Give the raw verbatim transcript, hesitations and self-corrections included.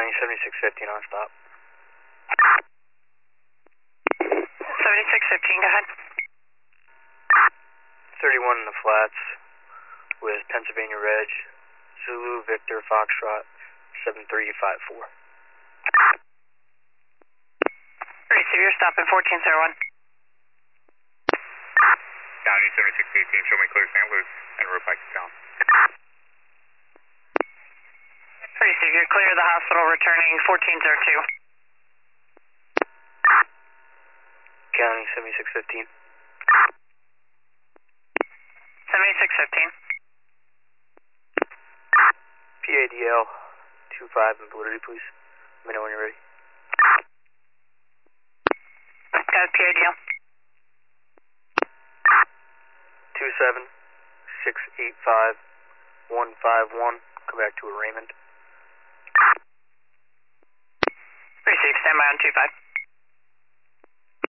County seventy-six fifteen on stop. seventy-six fifteen, go ahead. thirty-one in the flats with Pennsylvania Reg, Zulu Victor Foxtrot seven three five four. Receive your stop in fourteen zero one. County seventy-six eighteen, show me clear samplers and route back to town. Receive, you're clear of the hospital, returning fourteen zero two. County seventy-six fifteen. seventy-six fifteen. P A D L two five and validity, please. Let me know when you're ready. Got P A D L. two seven six eight five one five one. Come back to a Raymond. Receive, stand by on two five.